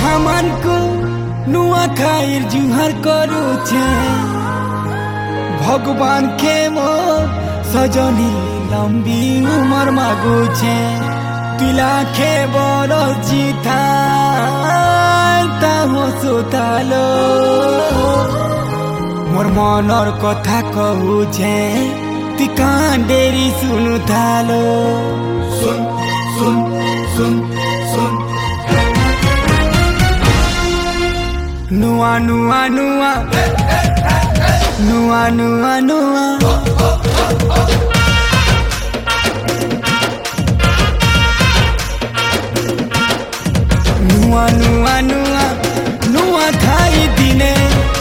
हमान को नुआ खाइर जुहार करुछे भगवान के मो सजनी लंबी उमर मागुछे तिला खे बड़ जीता सुतालो मोर मनर कथा कहूछे ती कान डेरी सुनु थालो सुन सुन सुन सुन नुआ नुआ नुआ नुआ नुआ नुआ नुआ नुआ नुआ नुआ खाई दिने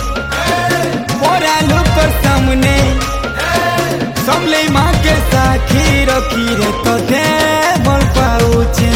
मोरा लोकर सामने सबले माँ के साखी रखी रे तो दे बोल पाऊचे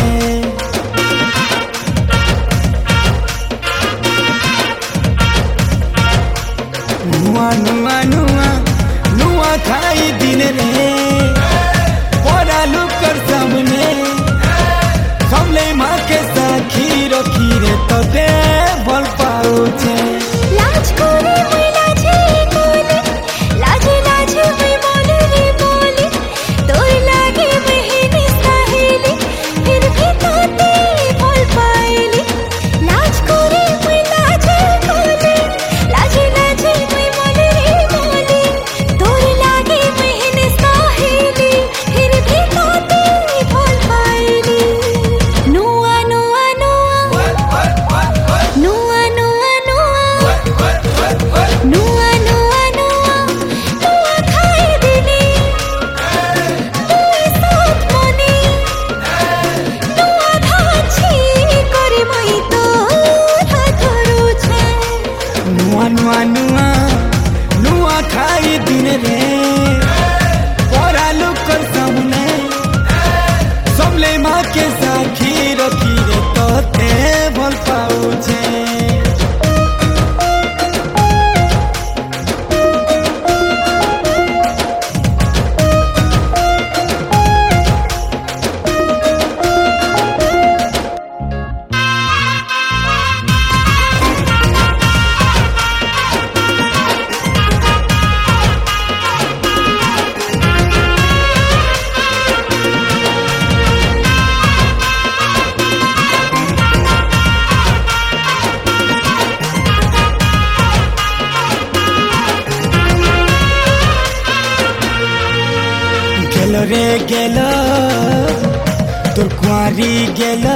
नुआ नुआ नुआ नुआ खाई दिने रे मोरा लोकर सामने सबले माँ के साखी रखी रे तो दे बोल पाऊचे लाज करे मैं लाजे बोले लाजे लाजे मैं बोले रे बोले तोर लागे बहनी सहेली फिर भी तो ते बोल पाएली लाज करे मैं लाजे बोले लाजे लाजे मैं बोले रे बोले तोर लागे बहनी सहेली फिर भी तो ते बोल पाएली नुआ नुआ नुआ नुआ नुआ नुआ नुआ नुआ नुआ नुआ खाई दिने तुई साथ मने नुआ धाची करे मैं तो धरुछे नुआ नुआ नुआ नुआ खाई दिन रे पोरा लोकर सामने सबले माँ के साखी रखी रे तो ते बोल पाऊचे गेलो रे गेलो तोर कुआरी गेलो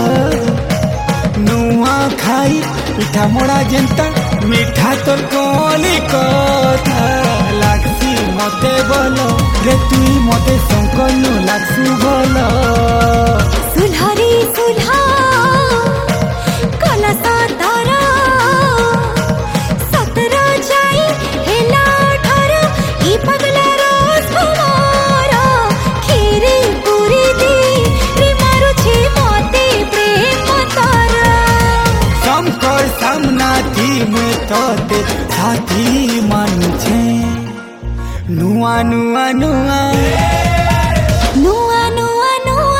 नुआ खाई पिठा मोड़ा जेंता मीठा तोर कोली कथा लागसी मते बोलो रे तुई मते संकल्नु लागसु बोलो सुल्हारी सुल्हा कला सातारा सतरा जाई हेला अठारा ई पगला रोज हमारा खीरी पूरी दी रे मारू छे मोते प्रेम तारा समकर सामना थी में तो ते साथी मान छे नुआ नुआ नुआ नुआ नुआ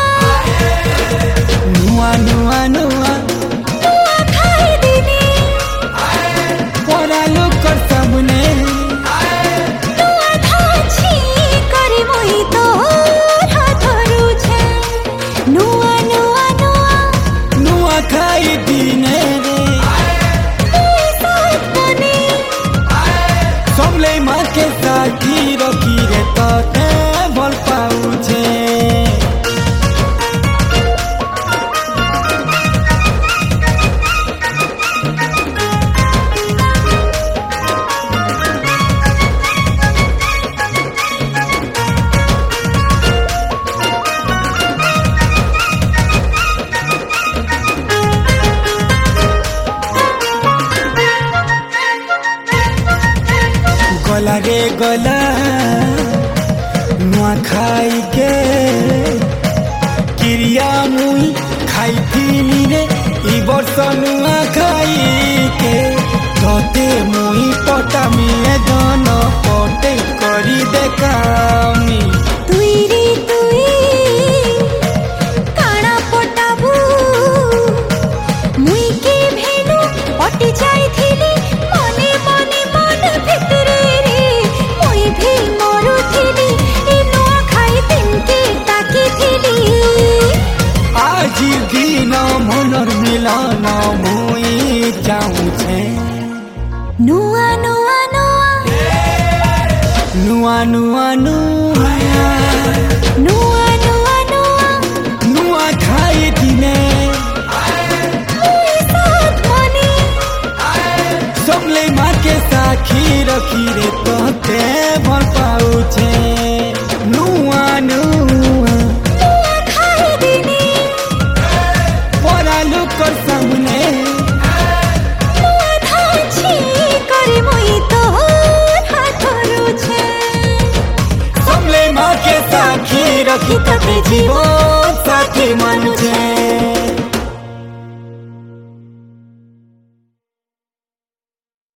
नुआ नुआ नुआ नुआ नुआ खाई दिने पोरा लोकर सामने नुआ धाची करे मैं तो धरुछे नुआ नुआ नुआ नुआ खाई दिने रे तुई साथ मने सबले माँ के साखी रखी रे तो ते बोल पाऊचे गला रे गला नुआ खाई के क्रिया मुई खाई थी रे ई वर्ष नुआ खाई के तोते मुई पटा मिए धन पटे करी देखामी तुई रे तुई काना पटाबू मुई के नुआ नुआ नुआ नुआ नुआ नुआ नुआ खाई दिने मुई साथ मनी सबले माँ के साखी रखी रे तो